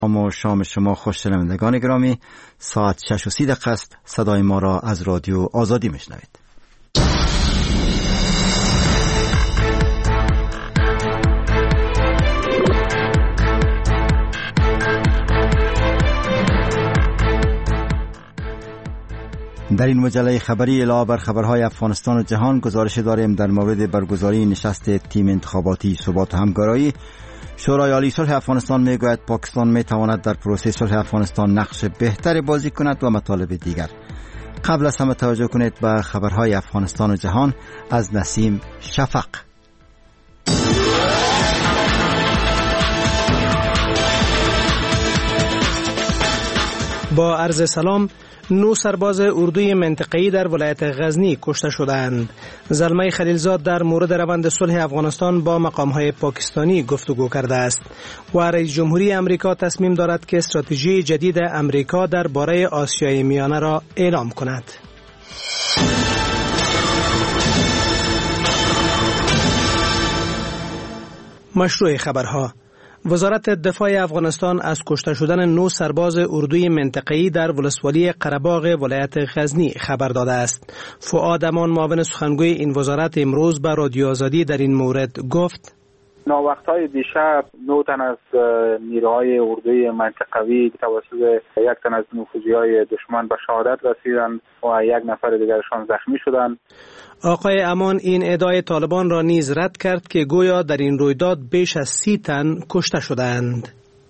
و شام شما خوش شنوندگان گرامی. ساعت 6:30 است. صدای ما را از رادیو آزادی میشنوید. در این مجله خبری علاوه بر خبرهای افغانستان و جهان گزارش داریم در مورد برگزاری نشست تیم انتخاباتی ثبات و همکاری. شورای عالی صلح افغانستان میگوید پاکستان میتواند در پروسه صلح افغانستان نقش بهتری بازی کند و مطالب دیگر. قبل از همه توجه کنید به خبرهای افغانستان و جهان از نسیم شفق. با عرض سلام. 9 سرباز اردوی منطقه‌ای در ولایت غزنی کشته شدند. زلمه خلیلزاد در مورد روند صلح افغانستان با مقام‌های پاکستانی گفتگو کرده است و رئیس جمهوری امریکا تصمیم دارد که استراتژی جدید امریکا در باره آسیای میانه را اعلام کند. مشروع خبرها. وزارت دفاع افغانستان از کشته شدن 9 سرباز اردوی منطقه‌ای در ولسوالی قره‌باغ ولایت غزنی خبر داده است. فؤاد امان معاون سخنگوی این وزارت امروز به رادیو آزادی در این مورد گفت: ناوقت‌های دیشب 9 تن از نیروهای اردوی منطقوی توسط 1 تن از نفوذی‌های دشمن به شهادت رسیدند و 1 نفر دیگرشان زخمی شدند. آقای امان این ادعای طالبان را نیز رد کرد که گویا در این رویداد بیش از 30 تن کشته شدند.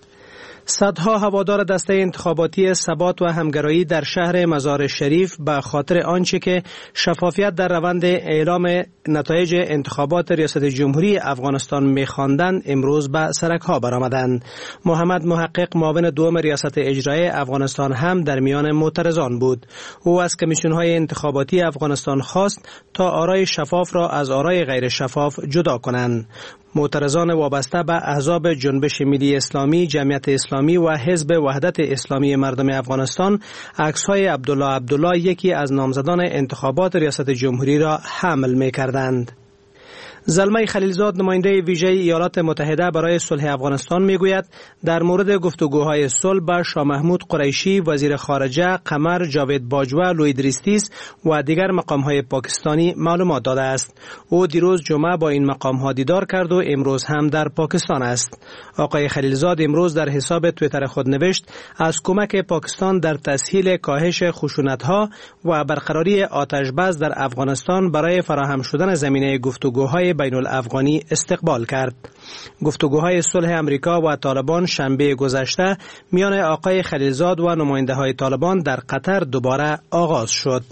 صدها هوادار دسته انتخاباتی ثبات و همگرایی در شهر مزار شریف به خاطر آنچه که شفافیت در روند اعلام نتایج انتخابات ریاست جمهوری افغانستان می‌خواندند امروز به سرک‌ها برآمدند. محمد محقق معاون دوم ریاست اجرایی افغانستان هم در میان معترضان بود. او از کمیسیون‌های انتخاباتی افغانستان خواست تا آرای شفاف را از آرای غیر شفاف جدا کنند. معترضان وابسته به احزاب جنبش ملی اسلامی، جمعیت اسلامی و حزب وحدت اسلامی مردم افغانستان عکس‌های عبدالله یکی از نامزدان انتخابات ریاست جمهوری را حمل می‌کردند. زلمه خلیلزاد نماینده ویژه ایالات متحده برای صلح افغانستان میگوید در مورد گفتگوهای صلح با شاه محمود قریشی، وزیر خارجه قمر جاوید باجوه، لوید ریستیس و دیگر مقام‌های پاکستانی معلومات داده است. او دیروز جمعه با این مقام‌ها دیدار کرد و امروز هم در پاکستان است. آقای خلیلزاد امروز در حساب توییتر خود نوشت از کمک پاکستان در تسهیل کاهش خشونت‌ها و برقراری آتش‌بس در افغانستان برای فراهم شدن زمینه گفتگوهای بین الافغانی استقبال کرد. گفتگوهای صلح امریکا و طالبان شنبه گذشته میان آقای خلیلزاد و نماینده های طالبان در قطر دوباره آغاز شد.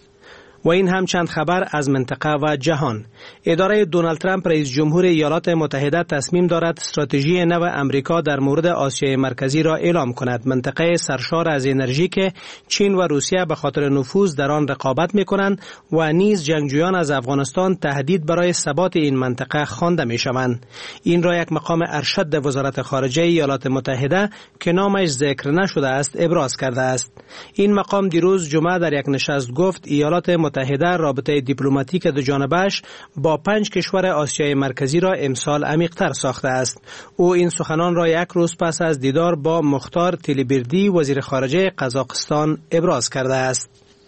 و این هم چند خبر از منطقه و جهان. اداره دونالد ترامپ رئیس جمهور ایالات متحده تصمیم دارد استراتژی نو امریکا در مورد آسیای مرکزی را اعلام کند. منطقه سرشار از انرژی که چین و روسیه به خاطر نفوذ در آن رقابت می‌کنند و نیز جنگجویان از افغانستان تهدید برای ثبات این منطقه خوانده می‌شوند. این را یک مقام ارشد وزارت خارجه ایالات متحده که نامش ذکر نشده است ابراز کرده است. این مقام دیروز جمعه در یک نشست گفت ایالات متحده رابطه دیپلماتیک دو جانبه‌اش با 5 کشور آسیای مرکزی را امسال عمیق‌تر ساخته است. او این سخنان را 1 روز پس از دیدار با مختار تیلیبردی وزیر خارجه قزاقستان ابراز کرده است.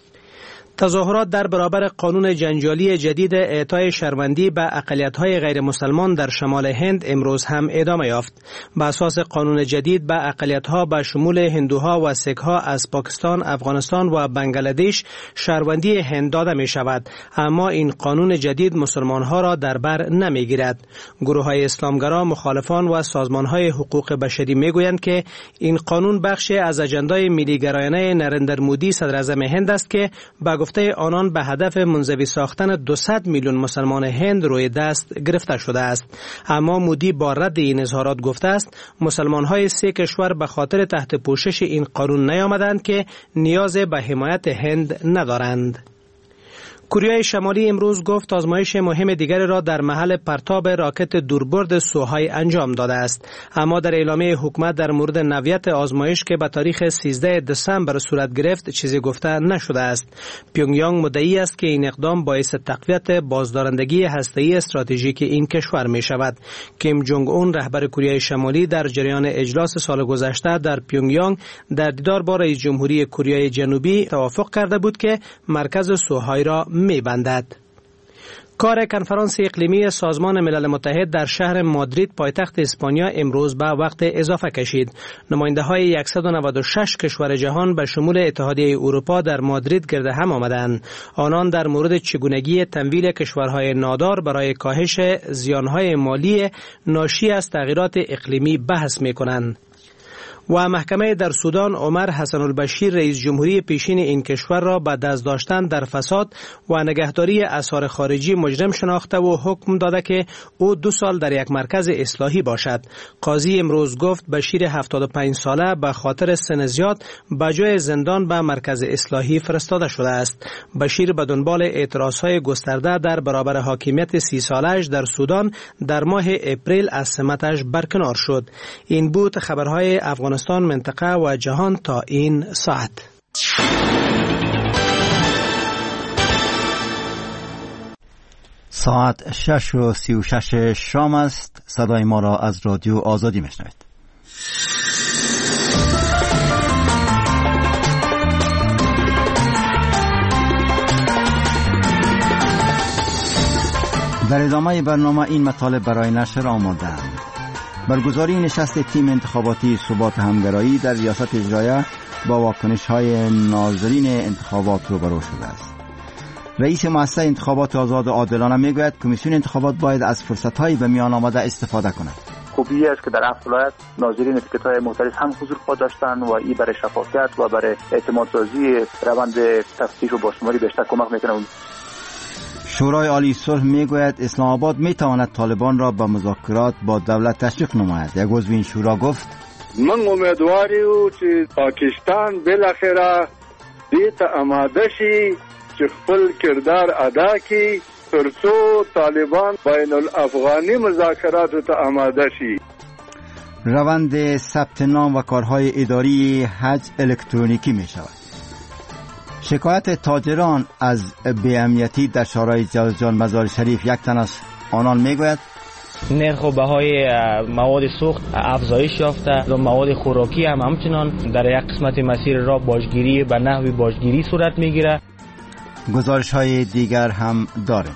تظاهرات در برابر قانون جنجالی جدید اعطای شهروندی به اقلیت‌های غیر مسلمان در شمال هند امروز هم ادامه یافت. بر اساس قانون جدید به اقلیت‌ها به شمول هندوها و سیک‌ها از پاکستان، افغانستان و بنگلادش شهروندی هند داده می‌شود، اما این قانون جدید مسلمان‌ها را در بر نمی‌گیرد. گروه‌های اسلامگرا، مخالفان و سازمان‌های حقوق بشری می‌گویند که این قانون بخشی از اجندای ملی‌گرایانه نریندر مودی صدر اعظم هند است که به گفته آنان به هدف منزوی ساختن 200 میلیون مسلمان هند روی دست گرفته شده است. اما مودی با رد این اظهارات گفته است مسلمان‌های 3 کشور به خاطر تحت پوشش این قانون نیامدند که نیاز به حمایت هند ندارند. کره شمالی امروز گفت آزمایش مهم دیگری را در محل پرتاب راکت دوربرد سوهای انجام داده است، اما در اعلامیه حکومت در مورد نوعیت آزمایش که به تاریخ 13 دسامبر صورت گرفت چیزی گفته نشده است. پیونگیانگ مدعی است که این اقدام باعث تقویت بازدارندگی هسته‌ای استراتژیک این کشور می شود. کیم جونگ اون رهبر کره شمالی در جریان اجلاس سال گذشته در پیونگیانگ در دیدار با رئیس جمهوری کره جنوبی توافق کرده بود که مرکز سوهای را می‌بندد. کار کنفرانس اقلیمی سازمان ملل متحد در شهر مادرید پایتخت اسپانیا امروز به وقت اضافه کشید. نماینده‌های 196 کشور جهان به شمول اتحادیه اروپا در مادرید گرد هم آمدند. آنان در مورد چگونگی تمویل کشورهای نادار برای کاهش زیانهای مالی ناشی از تغییرات اقلیمی بحث می‌کنند. و محکمه در سودان عمر حسن البشیر رئیس جمهوری پیشین این کشور را به دست داشتن در فساد و نگهداری اسرار خارجی مجرم شناخته و حکم داده که او 2 سال در یک مرکز اصلاحی باشد. قاضی امروز گفت بشیر 75 ساله به خاطر سن زیاد به جای زندان به مرکز اصلاحی فرستاده شده است. بشیر به دنبال اعتراضهای گسترده در برابر حاکمیت 30 سالش در سودان در ماه اپریل از سمتش برکنار شد. این بود خبرهای افغانستان، منطقه و جهان تا این ساعت. ساعت 6:36 شام است. صدای ما را از رادیو آزادی میشنوید. در ادامه برنامه این مطالب برای نشر آماده‌اند. برگزاری نشست تیم انتخاباتی ثبات همگرایی در ریاست اجرایه با واکنش‌های ناظرین انتخابات روبرو شده است. رئیس مؤسسه انتخابات آزاد و عادلانه میگوید کمیسیون انتخابات باید از فرصت‌های به میان آمده استفاده کند. خوبی است که در 7 ولایت ناظرین تیکت‌های مختلف هم حضور خود داشتند و این برای شفافیت و برای اعتمادسازی روند تفتیش و بازشماری بیشتر کمک می‌کند. شورای عالی صلح میگوید اسلام آباد میتواند طالبان را به مذاکرات با دولت تشویق نماید. یک عضو این شورا گفت من امیدواریم که پاکستان بالاخره دیت آماده شي چې خپل کردار ادا کړي ترڅو طالبان بین الافغانی مذاکرات ته آماده شي. روند ثبت نام و کارهای اداری حج الکترونیکی می شود. شکایت تاجران از بی‌امنیتی در شورای جوزجان مزار شریف یک تن از آنان میگوید نرخ و بهای مواد سوخت افزایش یافته و مواد خوراکی هم همچنان در یک قسمت مسیر را باجگیری به نحوی باجگیری صورت میگیره. گزارش های دیگر هم داریم.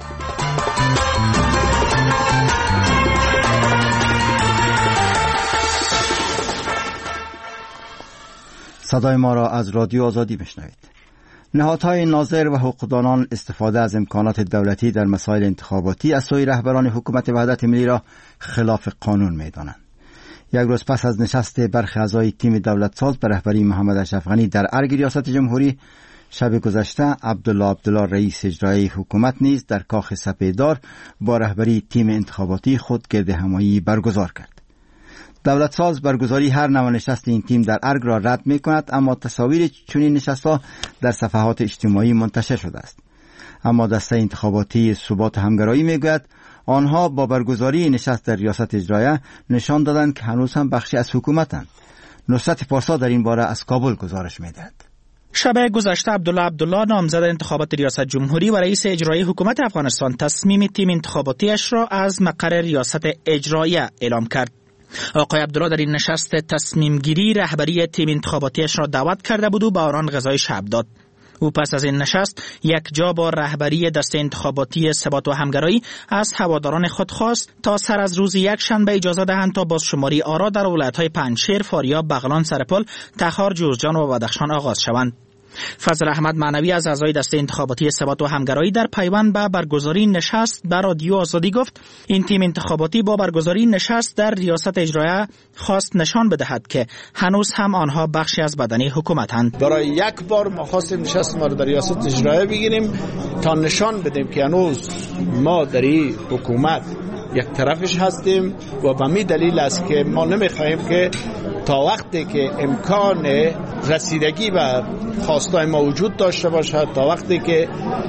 صدای ما را از رادیو آزادی بشنوید. نهادهای ناظر و حقوقدانان استفاده از امکانات دولتی در مسائل انتخاباتی از سوی رهبران حکومت وحدت ملی را خلاف قانون می‌دانند. یک روز پس از نشست برخی اعضای تیم دولت ساز به رهبری محمد اشرف غنی در ارگ ریاست جمهوری، شب گذشته عبدالله رئیس اجرایی حکومت نیز در کاخ سپیدار با رهبری تیم انتخاباتی خود گرد همایی برگزار کرد. دولت ساز برگزاری هر نوع نشست این تیم در ارگ را رد می کند، اما تصاویر چنین نشست‌ها در صفحات اجتماعی منتشر شده است. اما دسته انتخاباتی ثبات همگرایی می گوید آنها با برگزاری نشست در ریاست اجرایه نشان دادند که هنوز هم بخشی از حکومتند. نصرت پارسا در این باره از کابل گزارش می دهد. شب گذشته عبدالله نامزد انتخابات ریاست جمهوری و رئیس اجرایی حکومت افغانستان تصمیم تیم انتخاباتیش را از مقر ریاست اجرایه اعلام کرد. آقای عبدالله در این نشست تصمیم گیری رهبری تیم انتخاباتیش را دعوت کرده بود و به آنان غذای شب داد. او پس از این نشست یک جا با رهبری دسته انتخاباتی ثبات و همگرایی از هواداران خود خواست تا سر از روز یک شنبه اجازه دهند تا بازشماری آرا در ولایت‌های پنجشیر، فاریاب، بغلان، سرپل، تخار، جوزجان و بدخشان آغاز شوند. فضل احمد معنوی از اعضای دسته انتخاباتی ثبات و همگرایی در پیوند به برگزاری نشست به رادیو آزادی گفت این تیم انتخاباتی با برگزاری نشست در ریاست اجرایه خواست نشان بدهد که هنوز هم آنها بخشی از بدنه حکومتند. برای یک بار ما خواستیم نشست ما رو در ریاست اجرایه بگیریم تا نشان بدیم که هنوز ما در این حکومت یک طرفش هستیم و به می دلیل است که ما نمیخواهیم که تا وقتی که امکان رسیدگی به خواستای ما وجود داشته باشه، تا وقتی که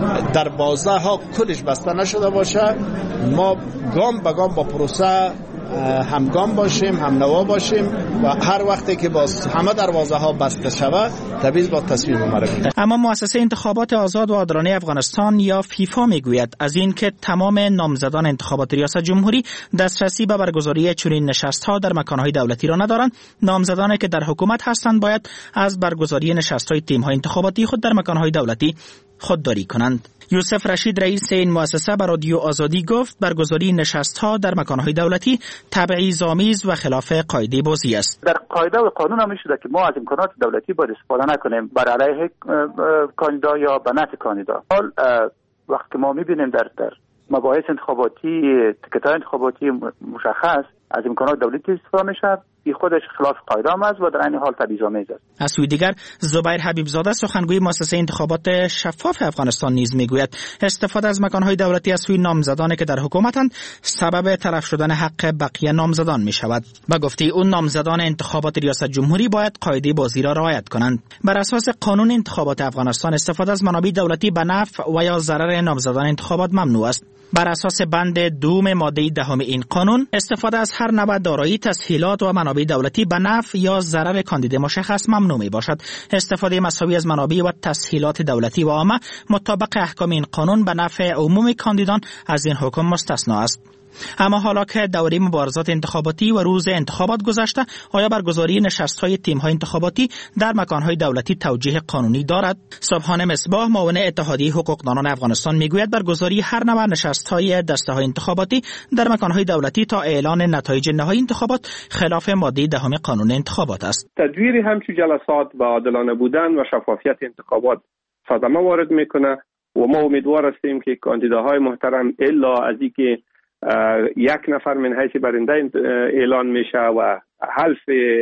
دروازه ها کلش بسته نشده باشه، ما گام به گام با پروسه همگام باشیم، هم نوا باشیم و هر وقتی که باز همه دروازه ها بسته شود تبعیض با تصویر ما بگیریم. اما مؤسسه انتخابات آزاد و عادلانه افغانستان یا فیفا میگوید از این که تمام نامزدان انتخابات ریاست جمهوری دسترسی به برگزاری چنین نشست‌ها در مکان‌های دولتی را ندارند، نامزدانی که در حکومت هستند باید از برگزاری نشست‌های تیم‌های انتخاباتی خود در مکان‌های دولتی خودداری کنند. یوسف رشید رئیس این مؤسسه به رادیو آزادی گفت برگزاری نشست‌ها در مکان‌های دولتی تبعیض‌آمیز و خلاف قاعده بازی است. در قاعده و قانون هم شده که ما از امکانات دولتی باید استفاده نکنیم بر علیه کاندیدا یا به نفع کاندیدا. حال وقتی ما می‌بینیم در مباحث انتخاباتی، تکت‌های انتخاباتی مشخص از امکانات دولتی استفاده میشه، این خودش خلاف قاعده هم است و در این حال تبعیض‌آمیز است. از سوی دیگر زبیر حبیبزاده سخنگوی مؤسسه انتخابات شفاف افغانستان نیز میگوید استفاده از مکان‌های دولتی از سوی نامزدانی که در حکومتند سبب تلف شدن حق بقیه نامزدان میشود. با گفته اون نامزدان انتخابات ریاست جمهوری باید قاعده بازی را رعایت کنند. بر اساس قانون انتخابات افغانستان استفاده از منابع دولتی به نفع و یا ضرر نامزدان انتخابات ممنوع است. بر اساس بند 2 ماده 10 این قانون استفاده از هر نوع دارایی، تسهیلات و منابع دولتی به نفع یا ضرر کاندید مشخص ممنوع می باشد. استفاده مساوی از منابع و تسهیلات دولتی و عامه مطابق احکام این قانون به نفع عموم کاندیدان از این حکم مستثنا است. اما حالا که دوره مبارزات انتخاباتی و روز انتخابات گذشته، آیا برگزاری نشست‌های تیم‌های انتخاباتی در مکان‌های دولتی توجیه قانونی دارد؟ سبحان مصباح معاون اتحادیه حقوقدانان افغانستان میگوید برگزاری هر نوع نشست‌های دسته‌های انتخاباتی در مکان‌های دولتی تا اعلان نتایج نهایی انتخابات خلاف ماده 10 قانون انتخابات است. تدویر همچون جلسات با عادلانه بودن و شفافیت انتخابات صدمه وارد میکنه و ما امیدوار هستیم که کاندیداهای محترم الا از اینکه یک نفر من حیث برنده اعلان میشه و حلف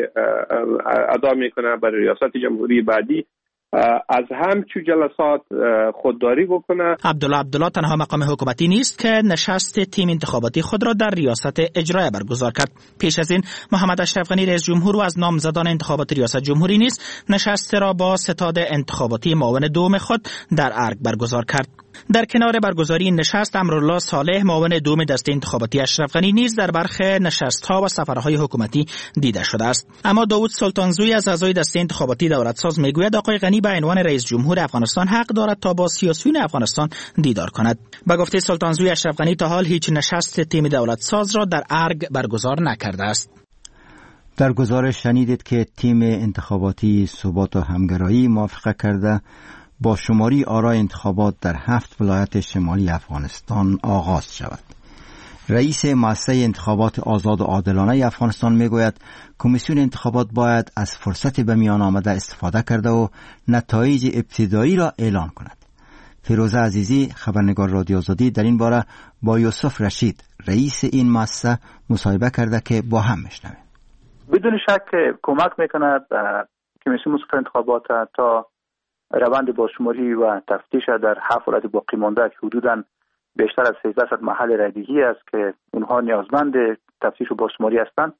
ادا میکنه برای ریاست جمهوری بعدی، از همچون جلسات خودداری بکنه. عبدالله تنها مقام حکومتی نیست که نشست تیم انتخاباتی خود را در ریاست اجرایی برگزار کرد. پیش از این محمد اشرف غنی رئیس جمهور و از نامزدان انتخابات ریاست جمهوری نیز نشست را با ستاد انتخاباتی معاون دوم خود در ارگ برگزار کرد. در کنار برگزاری این نشست امرالله صالح معاون دوم دسته انتخاباتی اشرف غنی نیز در برخی نشست‌ها و سفرهای حکومتی دیده شده است. اما داوود سلطانزوی از اعضای دسته انتخاباتی دولتساز میگوید آقای غنی به عنوان رئیس جمهور افغانستان حق دارد تا با سیاسیون افغانستان دیدار کند. به گفته سلطانزوی اشرف غنی تا حال هیچ نشست تیم دولتساز را در ارگ برگزار نکرده است. در گزارش شنیدید که تیم انتخاباتی ثبات و همگرایی موافقه کرده با شماری آرای انتخابات در 7 ولایت شمالی افغانستان آغاز شود. رئیس مؤسسه انتخابات آزاد و عادلانه افغانستان میگوید کمیسیون انتخابات باید از فرصت به میان آمده استفاده کرده و نتایج ابتدایی را اعلان کند. فیروزه عزیزی خبرنگار رادیو آزادی در این باره با یوسف رشید رئیس این مؤسسه مصاحبه کرده که با هم میشنویم. بدون شک کمک میکند کمیسیون مسابقه انتخابات تا روند بازشماری و تفتیش در 7 ولایت باقی مانده که حدوداً بیشتر از 1300 محل رایدهی است که اونها نیازمند تفتیش و بازشماری هستند،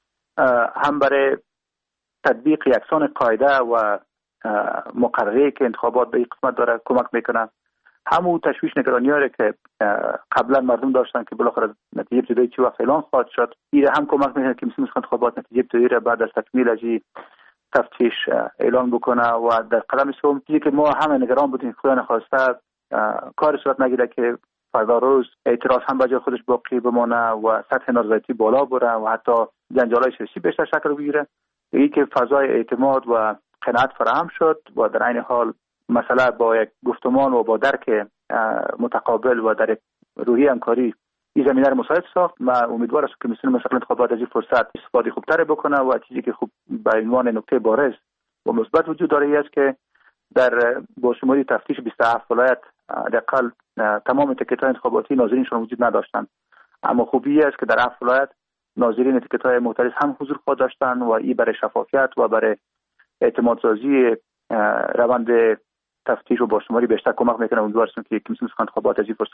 هم برای تطبیق یکسان قاعده و مقرره که انتخابات به این قسمت داره کمک میکنه، همون تشویش نگرانی‌هایی که قبلا مردم داشتن که بالاخره نتیجه ابتدایی چه وقت اعلان خواهد شد، این هم کمک میکنه که کمیسیون انتخابات نتیجه ابتدایی را بعد از تکمیل از تفتیش اعلان بکنه و در قدم سوم که ما همه نگران بودیم خدا نخواسته کار صورت نگیره که فردا روز اعتراض هم به جای خودش باقی بمانه و سطح نارضایتی بالا بره و حتی جنجال‌های سیاسی بیشتر شکل بگیره. این که فضای اعتماد و قناعت فراهم شد و در عین حال مسئله با یک گفتمان و با درک متقابل و در روحیه همکاری این زمینه رو مساعد ساخت. من امیدوار هستم که کمیسیون مسابقه انتخابات از این فرصت استفاده خوبتر بکنه و چیزی که خوب به عنوان نکته بارز و مثبت وجود داره است که در بازشماری تفتیش 27 ولایت حداقل تمام تکت‌های انتخاباتی ناظرینشون وجود نداشتند، اما خوبی است که در 7 ولایت ناظرین تکت‌های مختلف هم حضور خود داشتند و این برای شفافیت و برای اعتمادسازی روند تفتیش و بازشماری بیشتر کمک میکنه. امیدوارم که کمیسیون انتخابات از این فرصت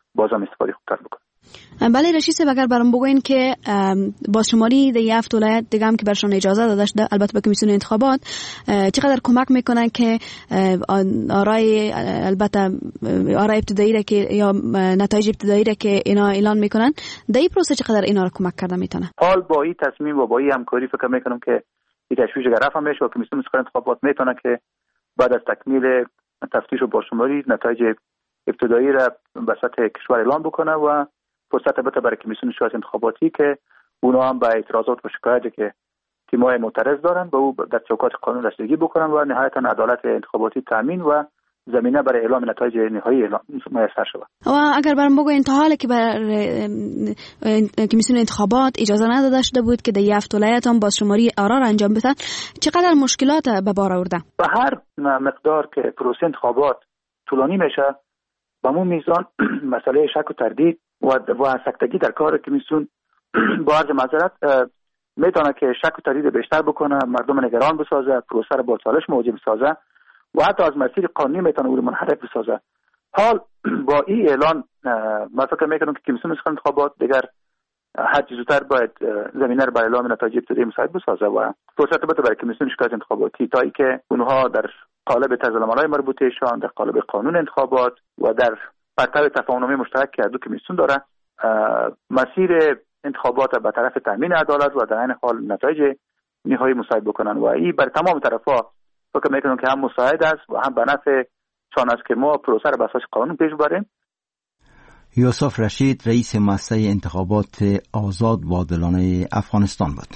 بازم استفاده خوبتر بکنه. بله رشید صاحب، اگر برام بگوین که بازشماری در 7 ولایت دیگه هم که برشان اجازه داده شده البته به کمیسیون انتخابات چقدر کمک میکنن که آرای ابتدایی را که یا نتایج ابتدایی را که اینا اعلان میکنن در این پروسه چقدر اینا را کمک کرده میتونه؟ حال با این تصمیم و با این همکاری فکر میکنم که این تشویش رفع میشه و کمیسیون انتخابات میتونه که بعد از تکمیل تفتیش و بازشماری نتایج ابتدایی را به سطح کشور اعلام بکنه و فرصت البته برای کمیسیون شورای انتخاباتی که اونا هم به اعتراضات و شکایاتی که تیم‌های معترض دارن به او در چوکات قانون رسیدگی بکنن و نهایتا عدالت انتخاباتی تامین و زمینه برای اعلام نتایج نهایی اعلام میسر شود. و اگر برام بگو این تا حالی که بر کمیسیون انتخابات اجازه نداده شده بود که در 7 ولایت هم بازشماری آرا را انجام بدن، چقدر مشکلات به بار آورده؟ به هر مقدار که پروسه انتخابات طولانی میشه به همون میزان مسئله شک و تردید و سکتگی در کار کمیسیون با عرض معذرت میتونه که شک و تردید بیشتر بکنه، مردم نگران بسازه، پروسه را با چالش مواجه بسازه و حتی از مسیر قانونی میتونه او رو منحرف بسازه. حال با این اعلان من فکر میکنم که کمیسیون انتخابات دیگر هر چیز زودتر باید زمینه رو برای اعلام نتایج ابتدایی مساعد بسازه و فرصت بده برای کمیسیون شورای انتخاباتی تا اینکه اونها در قالب طرزالعمل‌های مربوطه‌شان در قالب قانون انتخابات و در پرتو تفاهم‌نامه مشترک که دو کمیسیون داره مسیر انتخابات به طرف تامین عدالت و در این حال نتایج نهایی مساعد بکنن و این برای تمام طرفا فکر میکنم که هم مساعد است و هم به نفع چون است که ما پروسه را به اساس قانون پیش ببریم. یوسف رشید رئیس مؤسسه انتخابات آزاد و عادلانه افغانستان بود.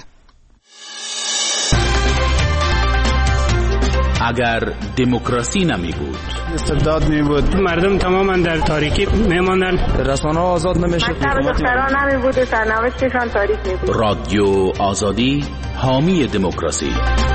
اگر دموکراسی نمی بود، استبداد می بود، مردم تماما در تاریکی میماندن، رسانه‌ها آزاد نمیشد، دختران نمی بود، سرنوشتشان تاریک می بود. رادیو آزادی حامی دموکراسی.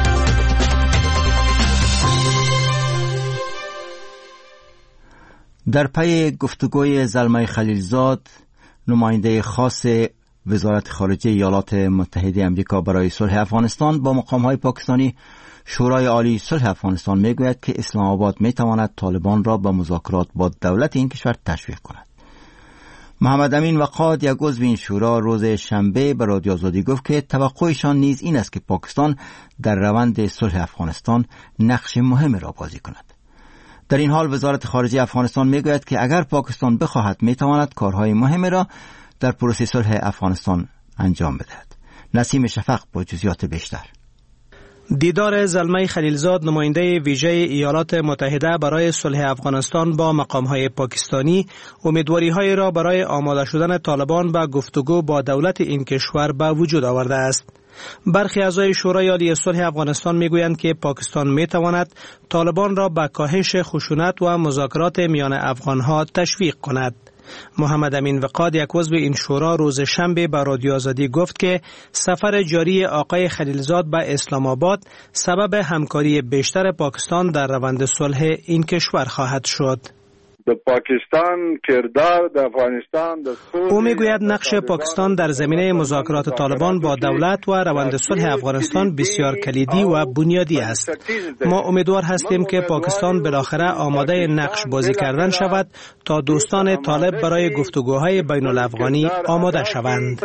در پی گفتگوی زلمه خلیلزاد نماینده خاص وزارت خارجه ایالات متحده آمریکا برای صلح افغانستان با مقام‌های پاکستانی، شورای عالی صلح افغانستان میگوید که اسلام آباد میتواند طالبان را به مذاکرات با دولت این کشور تشویق کند. محمد امین وقاد یک عضو این شورا روز شنبه به رادیو آزادی گفت که توقعشان نیز این است که پاکستان در روند صلح افغانستان نقش مهمی را بازی کند. در این حال وزارت خارجه افغانستان میگوید که اگر پاکستان بخواهد میتواند کارهای مهمی را در پروسه صلح افغانستان انجام بدهد. نسیم شفق با جزئیات بیشتر. دیدار زلمه خلیلزاد نماینده ویژه ایالات متحده برای صلح افغانستان با مقام‌های پاکستانی امیدواری‌های را برای آماده شدن طالبان به گفتگو با دولت این کشور به وجود آورده است. برخی اعضای شورای عالی صلح افغانستان میگویند که پاکستان میتواند طالبان را به کاهش خشونت و مذاکرات میان افغانها تشویق کند. محمد امین وقاد یک عضو این شورا روز شنبه به رادیو آزادی گفت که سفر جاری آقای خلیلزاد به اسلام آباد سبب همکاری بیشتر پاکستان در روند صلح این کشور خواهد شد. پاکستان کردار در افغانستان او میگوید نقش پاکستان در زمینه مذاکرات طالبان با دولت و روند صلح افغانستان بسیار کلیدی و بنیادی است. ما امیدوار هستیم که پاکستان بالاخره آماده نقش بازی کردن شود تا دوستان طالب برای گفتگوهای بین الافغانی آماده شوند.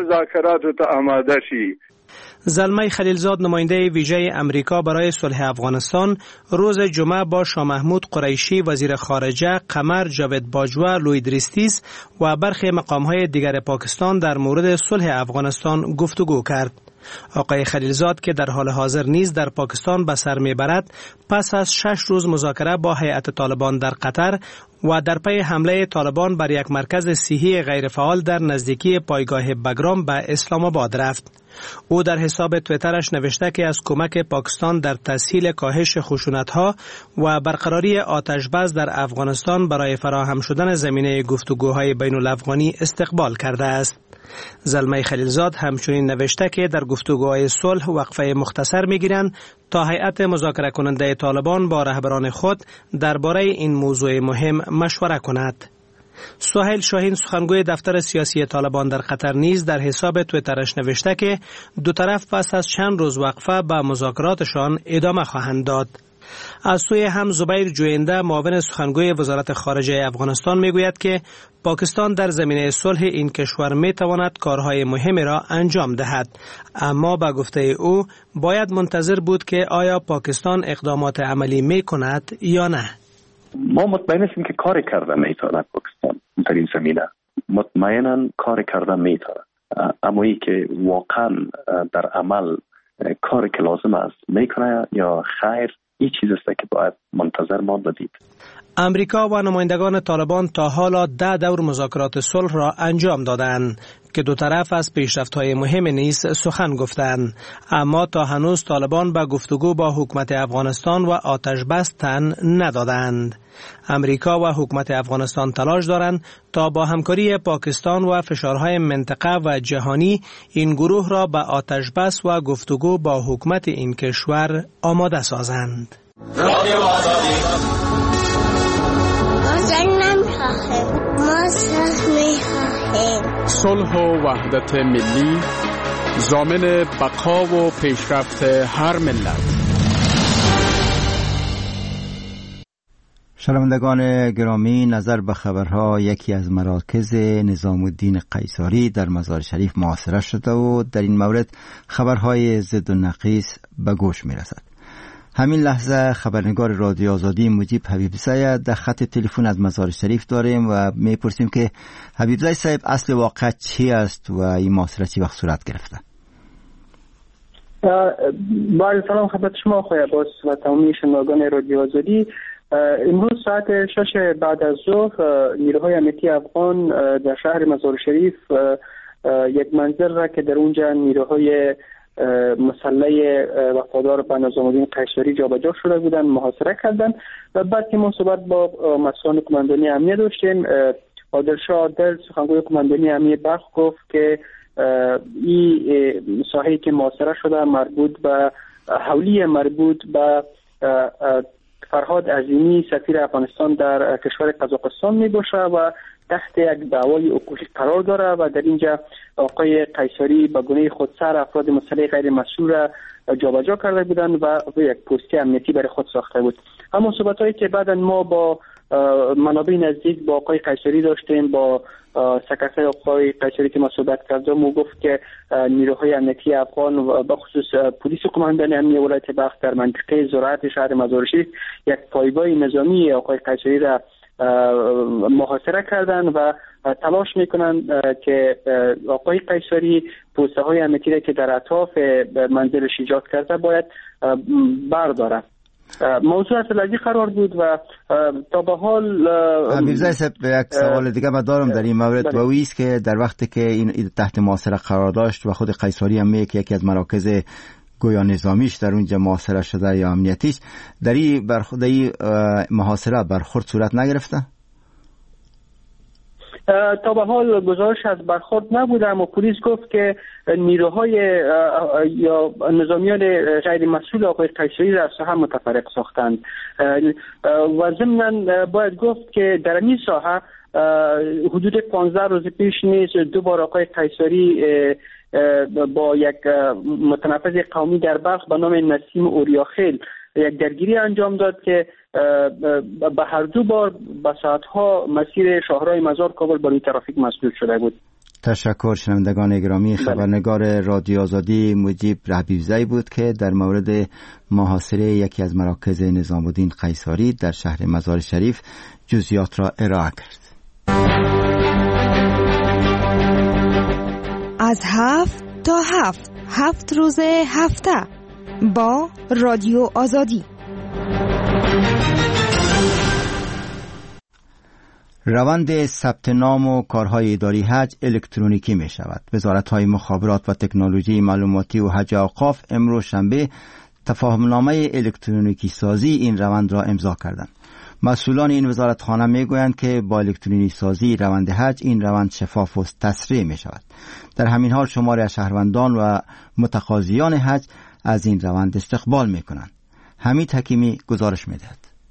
زلمه خلیلزاد نماینده ویژه امریکا برای صلح افغانستان روز جمعه با شاه محمود قریشی وزیر خارجه، قمر جاوید باجوا، لوید ریستیز و برخی مقام‌های دیگر پاکستان در مورد صلح افغانستان گفتگو کرد. آقای خلیلزاد که در حال حاضر نیز در پاکستان به سر میبرد پس از 6 روز مذاکره با هیئت طالبان در قطر و در پی حمله طالبان بر یک مرکز صحی غیرفعال در نزدیکی پایگاه بگرام به اسلام آباد رفت. او در حساب تویترش نوشته که از کمک پاکستان در تسهیل کاهش خشونت‌ها و برقراری آتش‌بس در افغانستان برای فراهم شدن زمینه گفتگوهای بین الافغانی استقبال کرده است. زلمه خلیلزاد همچنین نوشته که در گفتگوهای صلح وقفه مختصر می‌گیرند تا هیئت مذاکره کننده طالبان با رهبران خود درباره این موضوع مهم مشوره کند. سهیل شاهین سخنگوی دفتر سیاسی طالبان در قطر نیز در حساب تویترش نوشته که دو طرف پس از چند روز وقفه به مذاکراتشان ادامه خواهند داد. از سوی هم زبیر جوینده معاون سخنگوی وزارت خارجه افغانستان میگوید که پاکستان در زمینه صلح این کشور میتواند کارهای مهمی را انجام دهد، اما به گفته او باید منتظر بود که آیا پاکستان اقدامات عملی میکند یا نه. ما مطمئن هستیم که کار کرده میتونه پاکستان در این زمینه، مطمئنا کار کرده میتونه، اما ای که واقعا در عمل کار که لازم است میکنه یا خیر، این چیز است که باید منتظر ماند دید. امریکا و نمایندگان طالبان تا حالا 10 دور مذاکرات صلح را انجام دادند که دو طرف از پیشرفت‌های مهم نیز سخن گفتند، اما تا هنوز طالبان به گفتگو با حکومت افغانستان و آتش بس تن ندادند. امریکا و حکومت افغانستان تلاش دارند تا با همکاری پاکستان و فشارهای منطقه و جهانی این گروه را به آتش بس و گفتگو با حکومت این کشور آماده سازند. رادیو آزادی ما صلح و وحدت ملی ضامن بقا و پیشرفت هر ملت. شنوندگان گرامی، نظر به خبرها یکی از مراکز نظام الدین قیصری در مزار شریف محاصره شده و در این مورد خبرهای ضد و نقیص به گوش می رسد. همین لحظه خبرنگار رادیو آزادی مجیب حبیبزی در خط تلفن از مزار شریف داریم و میپرسیم که حبیبزی صاحب اصل واقع چی است و این محاصره چی وقت صورت گرفته؟ با سلام خدمت شما آقای عباس و تمامی شنوندگان رادیو آزادی. امروز ساعت 6 بعد از ظهر نیروهای امنیتی افغان در شهر مزار شریف یک منظر را که در اونجا نیروهای مسلح وفادار به نظام الدین قیصری جابجا شده بودند محاصره کردند و بعد که ما صحبت با مسئولان قماندانی امنیه داشتیم، عادلشاه عادل سخنگوی قماندانی امنیه بلخ گفت که این ساحه‌ای که محاصره شده مربوط به حولی مربوط به فرهاد عظیمی سفیر افغانستان در کشور قزاقستان می باشه و تحت یک دعوای حقوقی قرار داره و در اینجا آقای قیصری به گونه خودسر افراد مسلح غیر مسئول را جابجا کرده بودند و یک پستی امنیتی برای خود ساخته بود. اما صحبت‌هایی که بعداً ما با منابع نزدیک با آقای قیصری داشتیم، با سکرتر آقای قیصری که ما صحبت کردم، او گفت که نیروهای امنیتی افغان و به خصوص پلیس قماندانی امنیه ولایت بلخ در منطقه زراعت شهر مزار شریف یک پایگاه نظامی آقای قیصری را محاصره کردند و تلاش میکنند که آقای قیصری پوسته های امنیتی را که در اطراف منزلش ایجاد کرده باید بردارد. موضوع اصلی قرار بود و تا به حال حبیبزی صاحب یک سوال دیگه من دارم در این مورد و او است که در وقتی که این تحت محاصره قرار داشت و خود قیصری هم میگه که یکی از مراکز گویا نظامیش در اونجا محاصره شده یا امنیتیش، در این محاصره برخورد صورت نگرفته؟ تا به حال گزارش از برخورد نبوده، اما پلیس گفت که نیروهای یا نظامیان غیر مسئول آقای قیصری را از ساحه متفرق ساختند و ضمناً باید گفت که در این ساحه حدود 15 روز پیش نیز 2 بار آقای قیصری با یک متنفذ قومی در بلخ به نام نسیم اوریاخیل یک درگیری انجام داد که به هر 2 بار به ساعتها مسیر شاهراه مزار کابل برای ترافیک مسدود شده بود. تشکر. شنوندگان گرامی، خبرنگار رادیو آزادی مجیب حبیبزی بود که در مورد محاصره یکی از مراکز نظام الدین قیصری در شهر مزار شریف جزئیات را ارائه کرد. از 7 تا 7 روز هفته با رادیو آزادی. روند ثبت نام و کارهای اداری حج الکترونیکی می شود. وزارت‌های مخابرات و تکنولوژی معلوماتی و حج اوقاف امروز شنبه تفاهمنامه الکترونیکی سازی این روند را امضا کردند. مسئولان این وزارتخانه می گویند که با الکترونیکی سازی روند حج این روند شفاف و تسریع می شود. در همین حال شماری از شهروندان و متقاضیان حج از این روند استقبال می کنند. حمید حکیمی گزارش می دهد.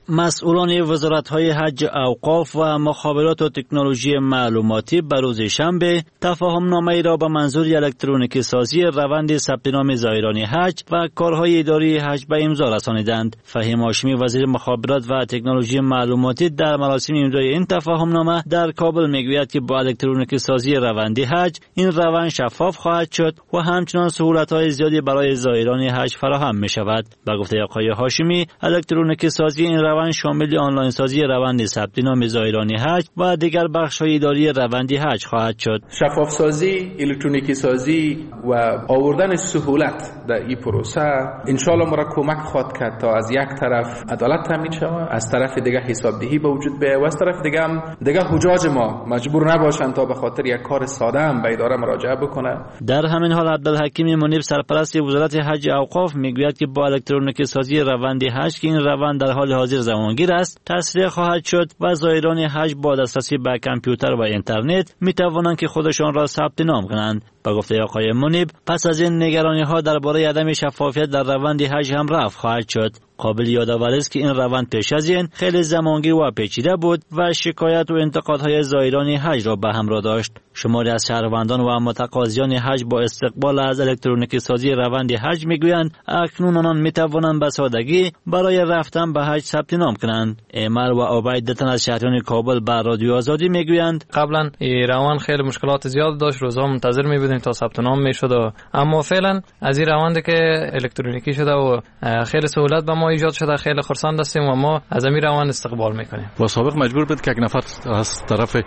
مسئولان وزارت‌های حج، اوقاف و مخابرات و تکنولوژی معلوماتی به روز شنبه تفاهم‌نامه‌ای را به منظور الکترونیکی سازی روند ثبت نام زائران حج و کارهای اداری حج به امضا رسانیدند. فهیم هاشمی وزیر مخابرات و تکنولوژی معلوماتی در مراسم امضای این تفاهم‌نامه در کابل میگوید که با الکترونیکی سازی روند حج این روند شفاف خواهد شد و همچنان سهولت‌های زیادی برای زائران حج فراهم می‌شود. به گفته آقای هاشمی، الکترونیکی سازی این روند شامل آنلاین سازی روند ثبت نام زائران حج و دیگر بخش‌های اداری روند حج خواهد شد. شفاف سازی، الکترونیکی سازی و آوردن سهولت در این پروسه ان شاء الله ما را کمک خواهد کرد تا از یک طرف عدالت تامین شود، از طرف دیگه حسابدهی به وجود بیاید و از طرف دیگه حجاج ما مجبور نباشند تا به خاطر یک کار ساده هم به اداره مراجعه بکنه. در همین حال عبدالحکیم منیب سرپرست وزارت حج اوقاف میگوید که با الکترونیکی سازی روند حج که این روند در حال حاضر زمانگیر است تسریع خواهد شد و زائران حج با دسترسی به کامپیوتر و اینترنت می توانند که خودشان را ثبت نام کنند. با گفته آقای منیب پس از این نگرانی ها درباره عدم شفافیت در روند حج هم رفع خواهد شد. قابل یادآوری است که این روند پیش از این خیلی زمانگیر و پیچیده بود و شکایت و انتقادهای زائران حج را به همراه داشت. شماری از شهروندان و متقاضیان حج با استقبال از الکترونیکی سازی روند حج میگویند اکنون آنان میتوانند به سادگی برای رفتن به حج ثبت نام کنند. ایمر و عبید دتن از شهریان کابل به رادیو آزادی میگویند قبلا این روند خیلی مشکلات زیاد داشت، روزها منتظر میبودیم تا ثبت نام میشد، اما فعلا از این روندی که الکترونیکی شده و خیلی سهولت به ما ایجاد شده خیلی خرسند هستیم و ما از این روند استقبال میکنیم. با سابق مجبور بود که یک نفر از طرف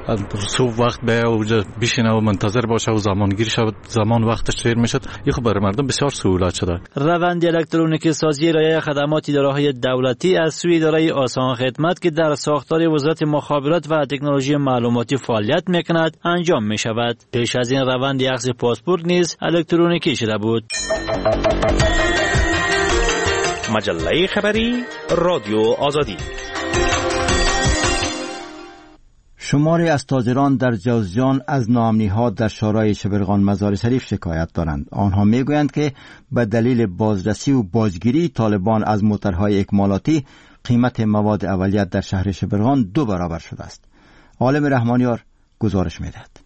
رسوب وقت به اونجا بشینه و منتظر باشه و زمانگیر شود، زمان وقتش دیر میشد. این خب برای مردم بسیار سهولت شده. روند الکترونیکی سازی ارائه خدمات اداره‌های دولتی از سوی اداره آسان خدمت که در ساختار وزارت مخابرات و تکنولوژی معلوماتی فعالیت میکند انجام میشود. پیش از این روند اخذ پاسپورت نیز الکترونیکی شده بود. مجله خبری رادیو آزادی. شماری از تاجران در جوزجان از ناامنی‌ها در شورای شبرغان مزار شریف شکایت دارند. آنها میگویند که به دلیل بازرسی و باجگیری طالبان از موترهای اکمالاتی قیمت مواد اولیه در شهر شبرغان 2 برابر شده است. عالم رحمانیار گزارش می‌دهد.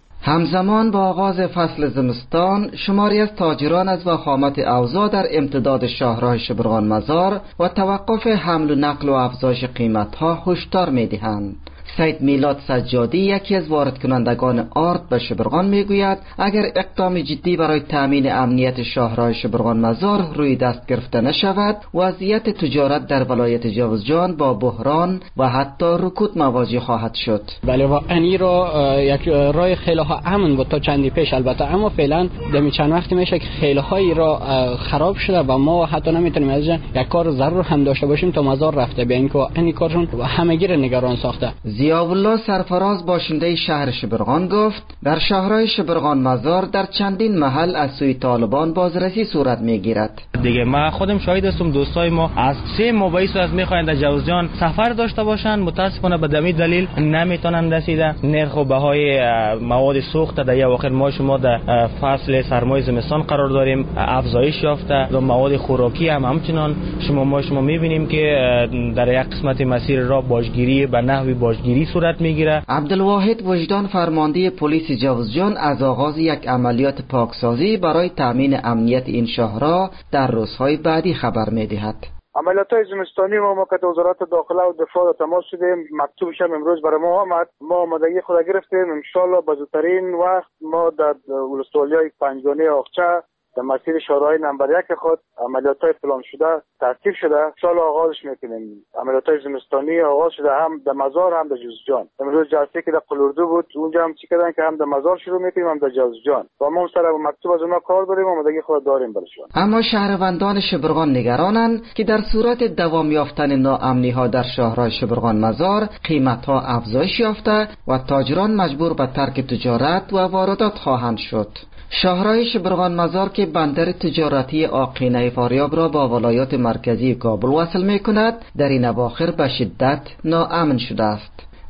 همزمان با آغاز فصل زمستان شماری از تاجران از وخامت اوضاع در امتداد شاهراه شبرغان مزار و توقف حمل و نقل و افزایش قیمت‌ها هشدار می‌دهند. سید میلاد سجادی یکی از وارد کنندگان آرد به شبرغان میگوید اگر اقدام جدی برای تامین امنیت شاهراه شبرغان مزار روی دست گرفته نشود وضعیت تجارت در ولایت جوزجان با بحران و حتی رکود مواجه خواهد شد. بله واقعا این یک راه خیلی ها امن بود تا چندی پیش، البته اما فعلا دمی چند وقتی میشه که خیلی هایی را خراب شده و ما حتی نمیتونیم از یک کار ضرور هم داشته باشیم تا مزار رفته، به اینکه این کارشون همگی را نگران ساخته. ضیاءالله سرفراز باشنده شهر شبرغان گفت در شهرهای شبرغان مزار در چندین محل از سوی طالبان بازرسی صورت میگیرد. دیگه ما خودم شاهد هستم، دوستای ما از 3 مابعث از میخواین در جوزجان سفر داشته باشن، متاسفانه به دمی دلیل نمیتونن رسیده. نرخ و بهای مواد سوخت در یا واخر ما شما در فصل سرمای زمستان قرار داریم افزایش یافته و مواد خوراکی هم همچنان شما میبینیم که در یک قسمت مسیر راه باجگیری به نحوی باجگیری صورت میگیره. عبدالواحد وجدان فرمانده پلیس جوزجان از آغاز یک عملیات پاکسازی برای تامین امنیت این شهرها در روزهای بعدی خبر میدهد. عملیات‌های زمستانی ما که وزارت داخله و دفاع تماس شدیم، مکتوبش هم امروز برای ما آمد، ما آمادگی خود گرفتیم. ان شاءالله به زودترین وقت ما در ولسوالی‌های پنجگانه آخچه در مسیر شورای نمبر 1 خود عملیات‌های پلان شده ترتیب شده، ان شاءالله آغازش میکنیم. عملیات‌های زمستانی آغاز شده هم در مزار هم در جوزجان. امروز جلسه که در قلاردو بود اونجا هم چی کردن که هم در مزار شروع میکنیم هم در جوزجان و ما سر مکتوب از اونها کار داریم، آمادگی خود داریم برشون. اما شهروندان شبرغان نگرانند که در صورت دوام یافتن ناامنی‌ها در شهرهای شبرغان مزار قیمت‌ها افزایش یافته و تاجران مجبور به ترک تجارت و واردات خواهند شد. شهرهای شبرغان مزار که بندر تجارتی آقینه فاریاب را با ولایات مرکزی کابل وصل می کند در این اواخر به شدت ناامن شده است.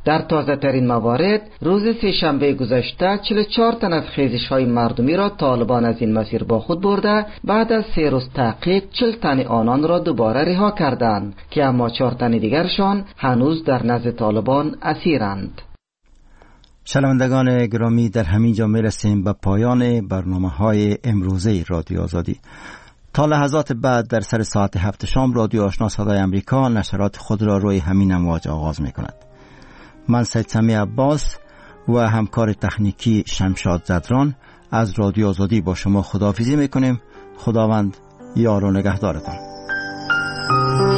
در تازه ترین موارد روز سه‌شنبه گذشته 44 تن از خیزش های مردمی را طالبان از این مسیر با خود برده بعد از 3 روز تعقیب 40 تن آنان را دوباره رها کردند که اما 4 تن دیگرشان هنوز در نزد طالبان اسیرند. شنوندگان گرامی، در همین جا میرسیم به پایان برنامه‌های امروزه رادیو آزادی. تا لحظات بعد در سر ساعت 7 شام رادیو آشنا صدای امریکا نشرات خود را روی همین امواج آغاز می‌کند. من سید سمی عباس و همکار تکنیکی شمشاد زدران از رادیو آزادی با شما خداحافظی می‌کنیم. خداوند یار و نگهدارتان.